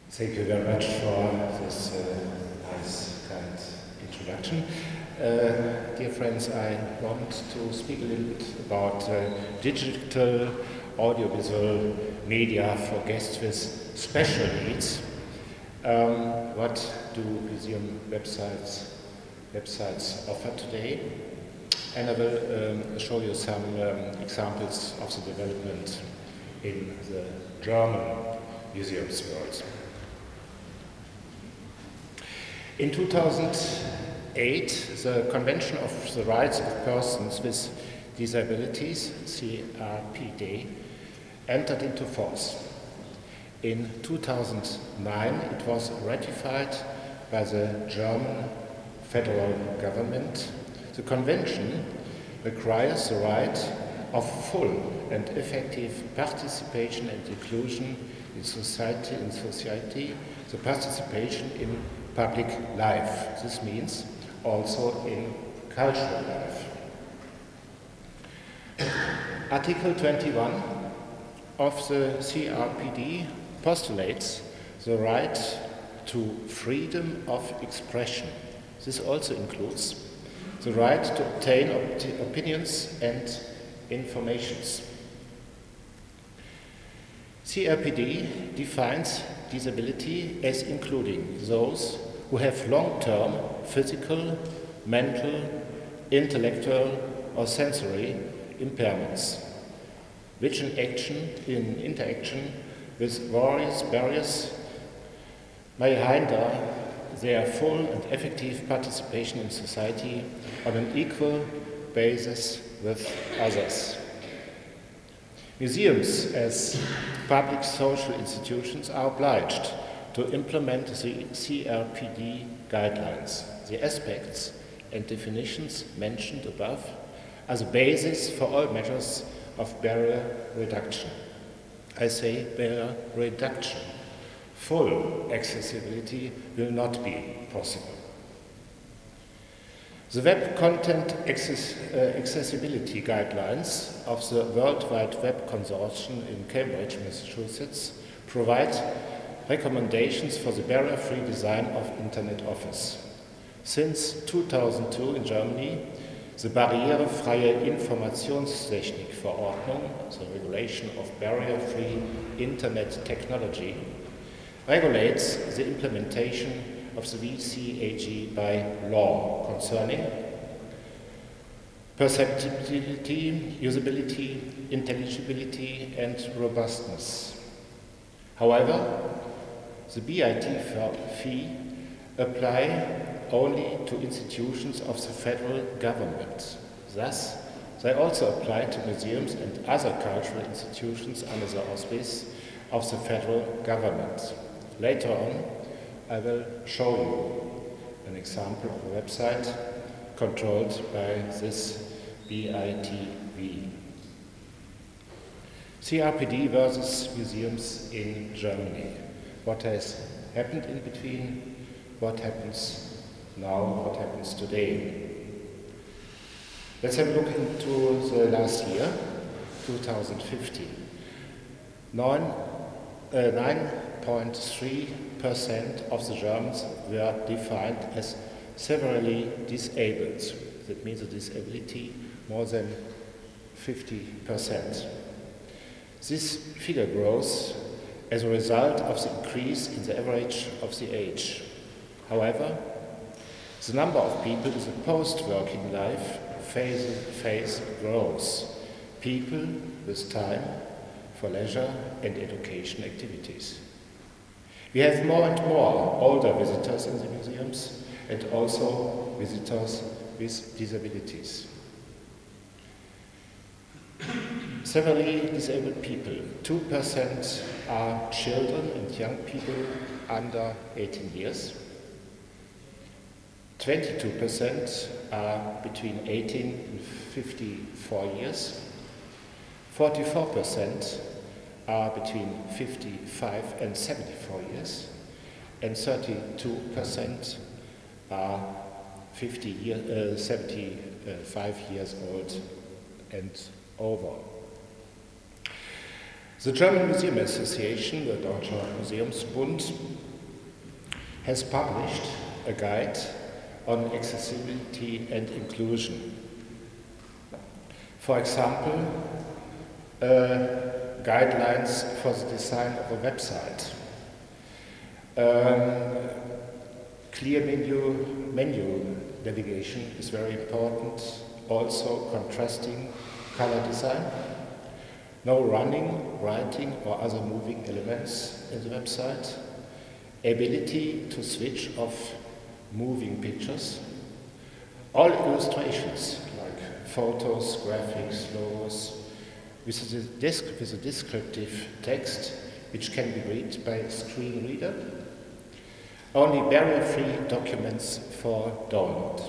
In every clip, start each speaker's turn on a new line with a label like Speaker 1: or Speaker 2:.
Speaker 1: Thank you very much for this nice, kind introduction. Dear friends, I want to speak a little bit about digital audiovisual media for guests with special needs. What do museum websites offer today? And I will show you some examples of the development in the German museums world. In 2008, the Convention of the Rights of Persons with Disabilities, CRPD, entered into force. In 2009, it was ratified by the German federal government. The Convention requires the right of full and effective participation and inclusion in society, the participation in public life. This means also in cultural life. Article 21 of the CRPD postulates the right to freedom of expression. This also includes the right to obtain opinions and informations. CRPD defines disability as including those who have long-term physical, mental, intellectual or sensory impairments, which in interaction with various barriers may hinder their full and effective participation in society on an equal basis with others. Museums, as public social institutions, are obliged to implement the CRPD guidelines. The aspects and definitions mentioned above are the basis for all measures of barrier reduction. I say barrier reduction. Full accessibility will not be possible. The Web Content Accessibility Guidelines of the World Wide Web Consortium in Cambridge, Massachusetts, provide recommendations for the barrier-free design of Internet Office. Since 2002 in Germany, the Barrierefreie Informationstechnik-Verordnung, the regulation of barrier-free Internet technology, regulates the implementation of the WCAG by law concerning perceptibility, usability, intelligibility, and robustness. However, the BIT fee apply only to institutions of the federal government. Thus, they also apply to museums and other cultural institutions under the auspice of the federal government. Later on, I will show you an example of a website controlled by this BITV. CRPD versus museums in Germany. What has happened in between? What happens now? What happens today? Let's have a look into the last year, 2015. 9.3% of the Germans were defined as severely disabled. That means a disability more than 50%. This figure grows as a result of the increase in the average of the age. However, the number of people in the post-working life phase grows. People with time for leisure and education activities. We have more and more older visitors in the museums and also visitors with disabilities. Severely disabled people, 2% are children and young people under 18 years. 22% are between 18 and 54 years. 44% are between 55 and 74 years, and 32% are 75 years old and over. The German Museum Association, the Deutscher Museumsbund, has published a guide on accessibility and inclusion. For example, guidelines for the design of a website, clear menu navigation is very important, also contrasting color design, no running, writing or other moving elements in the website, ability to switch off moving pictures, all illustrations like photos, graphics, logos, with a descriptive text which can be read by a screen reader, only barrier-free documents for download,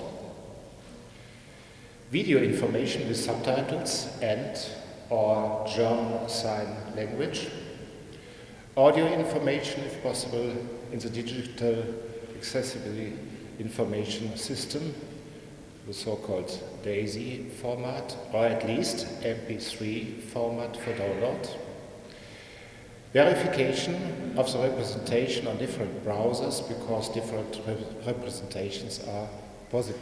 Speaker 1: video information with subtitles and or German Sign Language, audio information if possible in the digital accessibility information system, the so-called DAISY format, or at least MP3 format for download. Verification of the representation on different browsers because different representations are possible.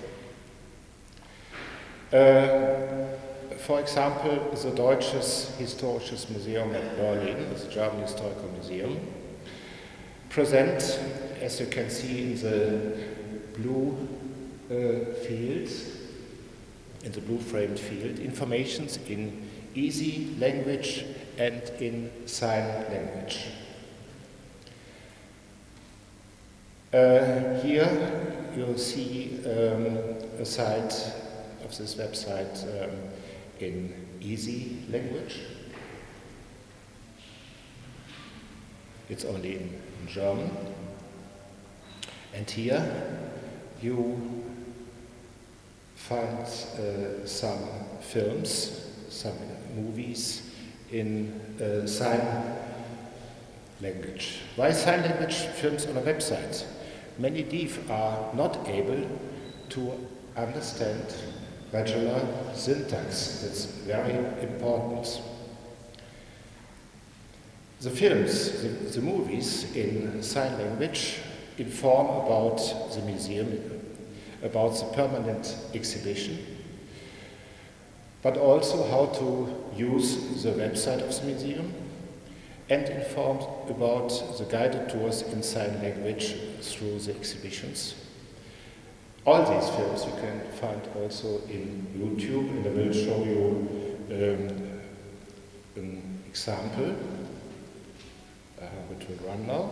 Speaker 1: For example, the Deutsches Historisches Museum at Berlin, the German Historical Museum, present, as you can see in the blue field, in the blue framed field, informations in easy language and in sign language. Here you'll see a site of this website in easy language. It's only in German. And here you find some films, some movies in sign language. Why sign language films on a website? Many deaf are not able to understand regular syntax. That's very important. The films, the movies in sign language inform about the museum, about the permanent exhibition, but also how to use the website of the museum and inform about the guided tours in sign language through the exhibitions. All these films you can find also in YouTube, and I will show you an example. I have it to run now.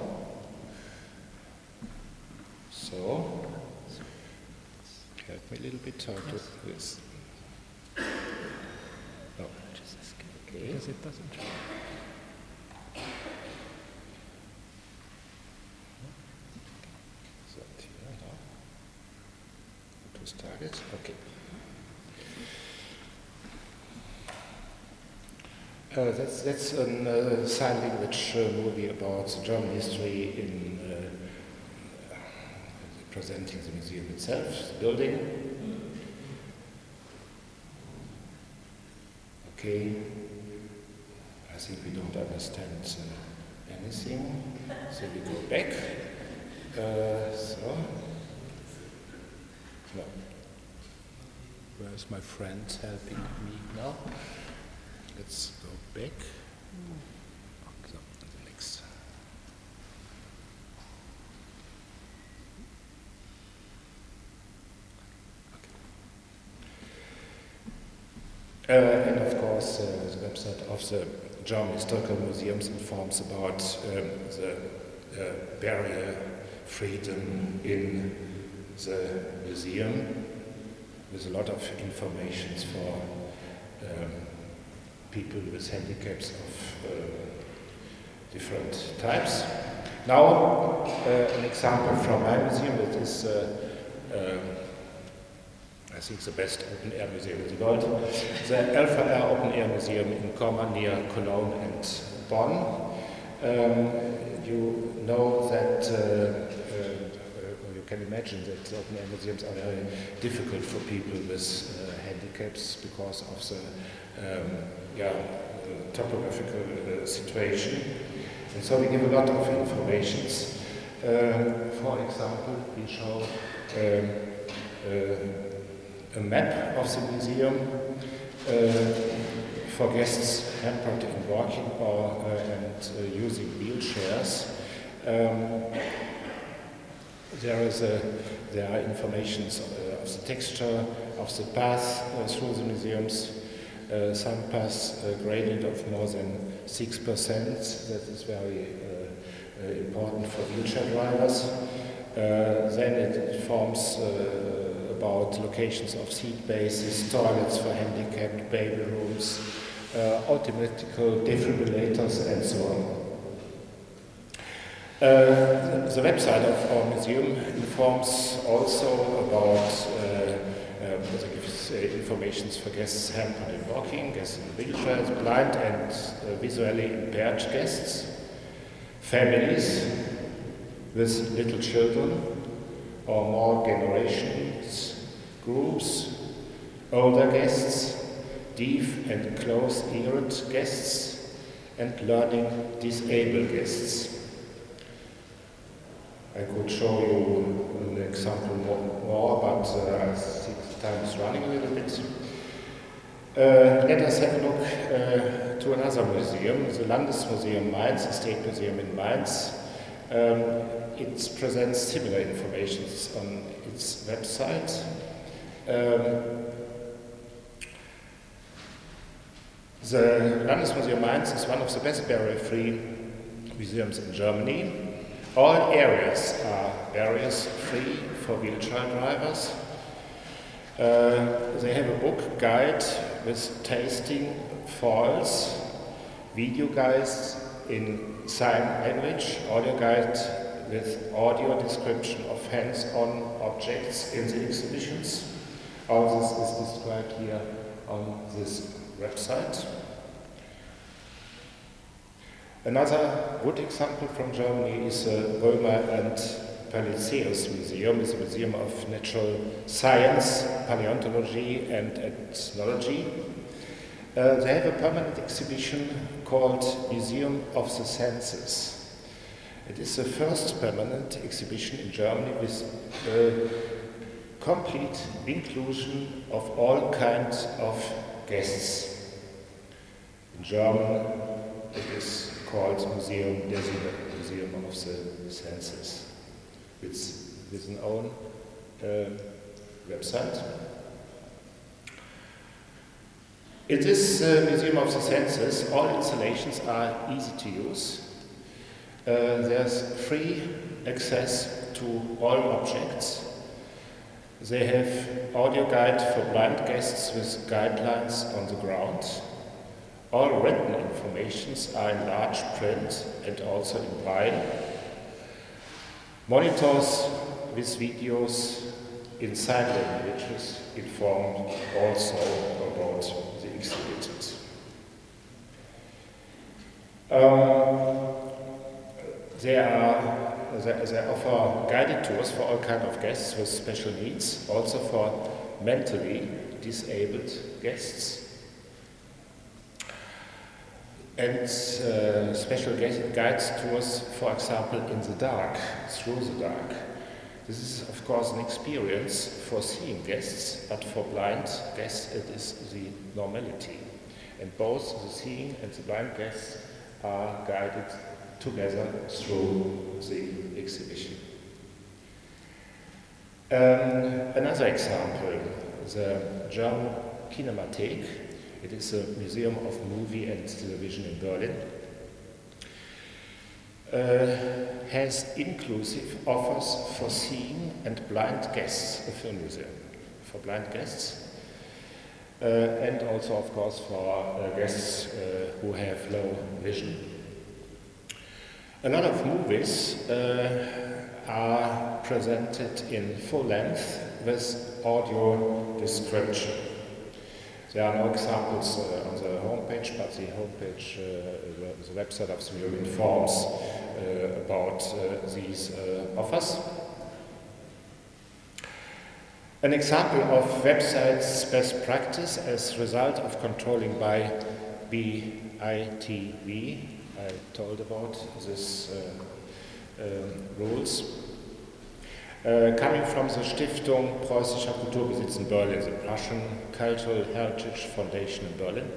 Speaker 1: So, help me a little bit how to do this. No. Okay.
Speaker 2: Because it doesn't.
Speaker 1: So here now. To start it. Okay. That's a sign language movie about the German history in presenting the museum itself, the building. Okay, I think we don't understand anything, so we go back. No. Where's my friend helping me now? Let's go back. So, the next. And of course, the website of the German Historical Museums informs about the barrier freedom in the museum, with a lot of information for people with handicaps of different types. Now, an example from my museum that is I think the best open-air museum in the world, the LVR Open-Air Museum in Comma near Cologne and Bonn. You know that, you can imagine that open-air museums are very difficult for people with handicaps because of the topographical situation. And so we give a lot of informations. For example, we show a map of the museum for guests hampered in walking or and using wheelchairs. There are informations of the texture of the path through the museums. Some paths gradient of more than 6%. That is very important for wheelchair drivers. Then it informs about locations of seat bases, toilets for handicapped, baby rooms, automatic defibrillators, and so on. The website of our museum informs also about gives information for guests hampered in walking, guests in wheelchairs, blind and visually impaired guests, families with little children or more generations, groups, older guests, deaf and close-eared guests, and learning disabled guests. I could show you an example more, but I think the time is running a little bit. Let us have a look to another museum, the Landesmuseum Mainz, the State Museum in Mainz. It presents similar information on its website. The Landesmuseum Mainz is one of the best barrier-free museums in Germany. All areas are barriers-free for wheelchair drivers. They have a book guide with tasting falls, video guides in sign language, audio guide with audio description of hands-on objects in the exhibitions. All this is described here on this website. Another good example from Germany is the Römer and Paliseus Museum. It's a museum of natural science, paleontology, and ethnology. They have a permanent exhibition called Museum of the Senses. It is the first permanent exhibition in Germany with complete inclusion of all kinds of guests. In German, it is called Museum der Sinne, Museum of the Senses, with an own website. In this Museum of the Senses, all installations are easy to use. There's free access to all objects. They have audio guide for blind guests with guidelines on the ground. All written informations are in large print and also in braille. Monitors with videos in sign languages inform also about the exhibit. They offer guided tours for all kinds of guests with special needs, also for mentally disabled guests. And special guide tours, for example, in the dark, through the dark. This is, of course, an experience for seeing guests, but for blind guests it is the normality. And both the seeing and the blind guests are guided together through the exhibition. Another example, the German Kinemathek. It is a museum of movie and television in Berlin. Has inclusive offers for seeing and blind guests, a film museum for blind guests, and also, of course, for guests who have low vision. A lot of movies are presented in full length with audio description. There are no examples on the homepage, but the homepage, the website of the museum informs about these offers. An example of websites' best practice as a result of controlling by BITV. I told about this rules. Coming from the Stiftung Preußischer Kulturbesitz in Berlin, the Prussian Cultural Heritage Foundation in Berlin.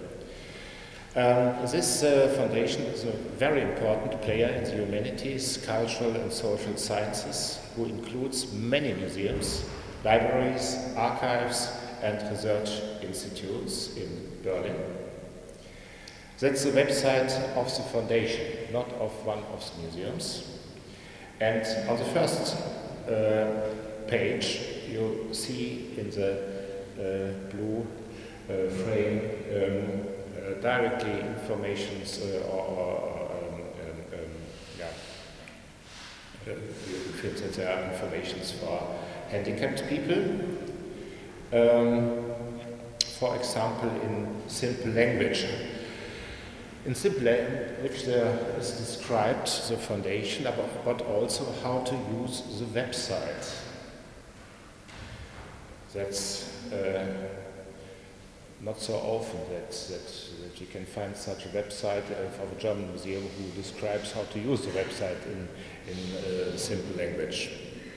Speaker 1: This foundation is a very important player in the humanities, cultural and social sciences, who includes many museums, libraries, archives and research institutes in Berlin. That's the website of the foundation, not of one of the museums. And on the first page you see in the blue frame directly informations you find that there are informations for handicapped people. For example, in simple language. In simple language there is described the foundation, but also how to use the website. That's not so often that you can find such a website of a German museum who describes how to use the website in simple language.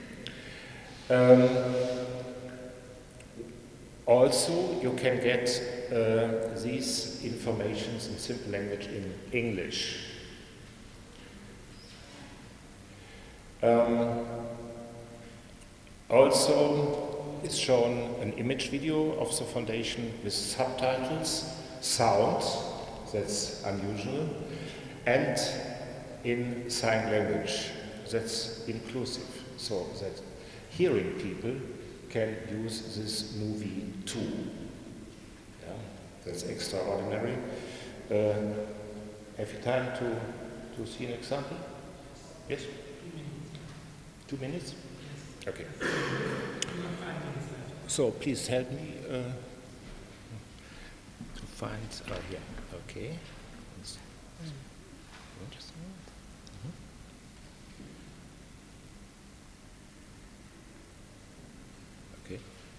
Speaker 1: Also, you can get these informations in simple language in English. Also, it's shown an image video of the foundation with subtitles, sound, that's unusual, and in sign language, that's inclusive, so that hearing people can use this movie too. Yeah, that's extraordinary. Have you time to see an example? Yes? 2 minutes? Okay. So please help me to find, here, okay. Just a moment. Okay.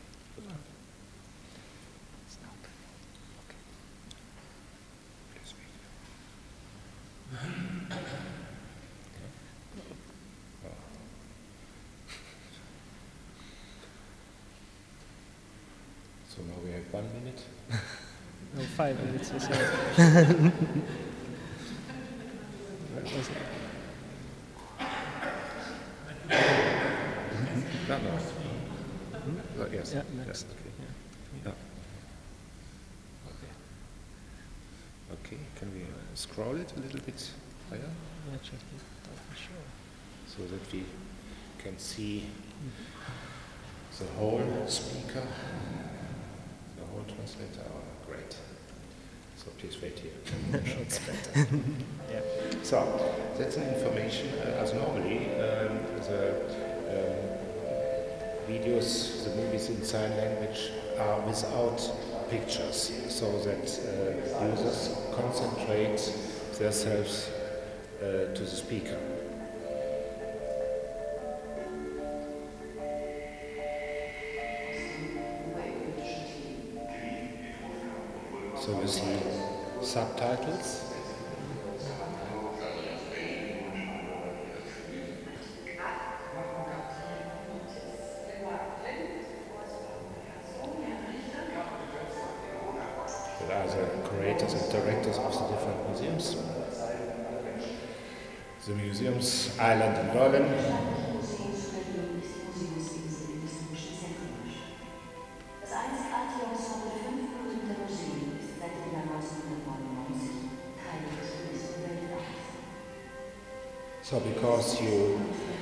Speaker 1: It's not. Okay. Please wait. So now we have 1 minute.
Speaker 2: No, 5 minutes or so.
Speaker 1: No. Yes.
Speaker 2: Yeah, next.
Speaker 1: Yes, okay. Yeah. Okay, can we scroll it a little bit higher?
Speaker 2: Yeah, check it out for sure.
Speaker 1: So that we can see the whole speaker, the whole translator. Oh, great. So please wait here. It's better. Yeah. So that's an information. As normally, the videos, the movies in sign language are without pictures, so that users concentrate themselves to the speaker. So you see subtitles. There are the curators and directors of the different museums. The museums Island in Berlin. So because you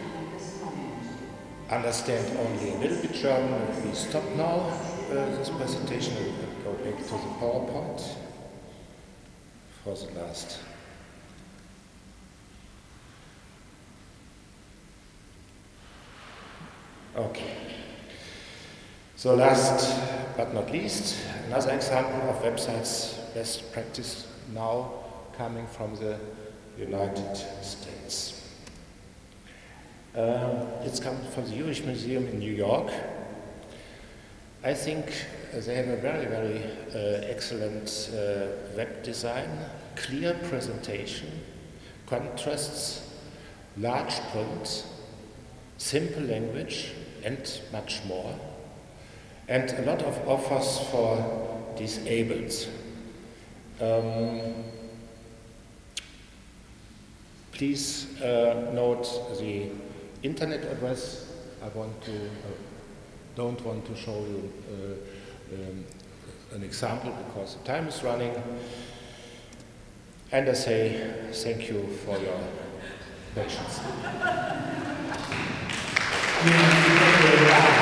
Speaker 1: understand only a little bit German, we stop now this presentation and go back to the PowerPoint for the last. Okay. So last but not least, another example of websites best practice now coming from the United States. It's come from the Jewish Museum in New York. I think they have a very, very excellent web design, clear presentation, contrasts, large print, simple language, and much more, and a lot of offers for disabled. Please note the internet address. I don't want to show you an example because the time is running. And I say thank you for your patience.